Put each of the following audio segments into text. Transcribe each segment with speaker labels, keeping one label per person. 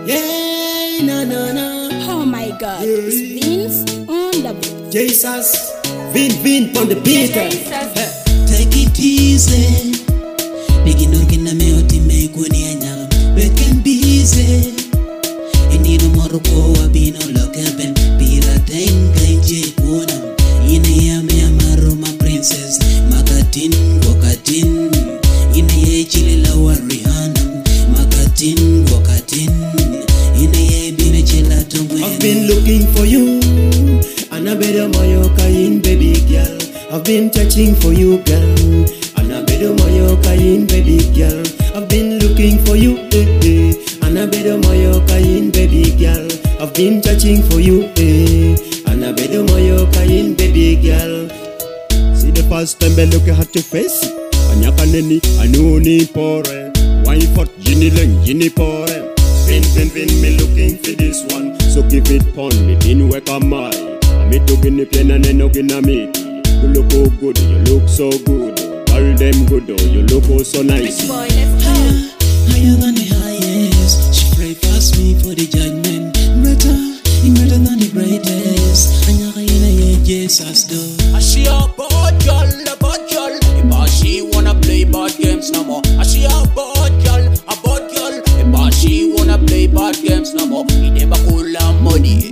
Speaker 1: Yeah, na na na.
Speaker 2: Oh my God, it's Vince on the beat.
Speaker 1: Jesus, Vin on the beat.
Speaker 3: Take it easy. Begin looking at me, what me go near now. We can be easy. And you know more go a be no look up and be a thing. Kaiji Wonam. In a yame amaroma princess. Makatin, Wakatin. In a chili lower Rihanna. Makatin, Wakatin. In a bina gelato.
Speaker 1: I've been looking for you. Anabedo Mayoka in baby girl. I've been searching for you, girl. Anabedo Mayoka in baby girl. I've been looking for you, eh. Anabedo Mayoka in baby girl. I've been searching for you, eh. Anabedo Mayoka in baby girl. See the first time I look at your face. Anyakaneni anuni pore. Why for Ginny Leng Ginny pore? Vin, me looking for this one. So give it pon me, bin weka mai. Me doing the pen and then noggin a me. You look so good, you look so good. All them good, oh, you look oh so nice.
Speaker 2: Boy, let's go.
Speaker 3: Higher than the highest. She pray past me for the judgment. Greater than the greatest. Anyaka ina Jesus do.
Speaker 4: She a bad girl. If she wanna play bad games no more. She a bad girl. If she wanna play bad games no more. He never cool and muddy.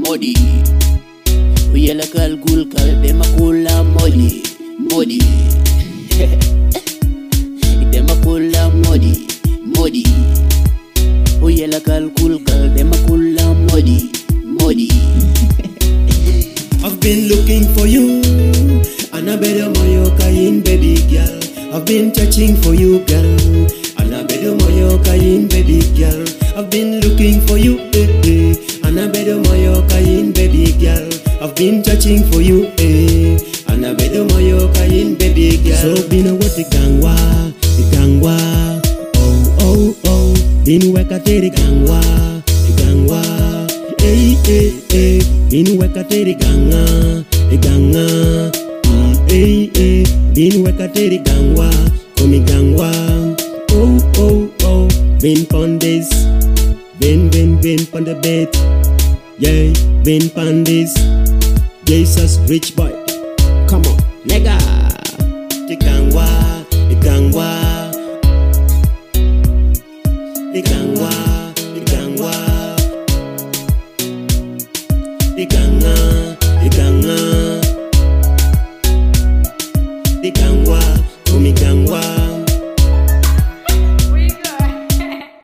Speaker 4: We yell a girl, cool girl, them a cool and muddy. Them a cool and muddy. We yell a girl, cool girl, them a cool and muddy.
Speaker 1: I've been looking for you. Anabedo Mayoka in baby girl. I've been searching for you, girl. Anabedo Mayoka in baby girl. I've been looking for you, eh. Anabedo Mayoka in baby girl. I've been searching for you, eh. Anabedo Mayoka in baby girl. So been what the gangwa. Oh. Been wekate the gangwa. Eh. Been wekate the ganga. Been wekate the gangwa. Komi gangwa. Oh. Been pon this. Been pon the bed. Yeah, been pon this. Jesus rich boy. Come on, nigga. The gangwa.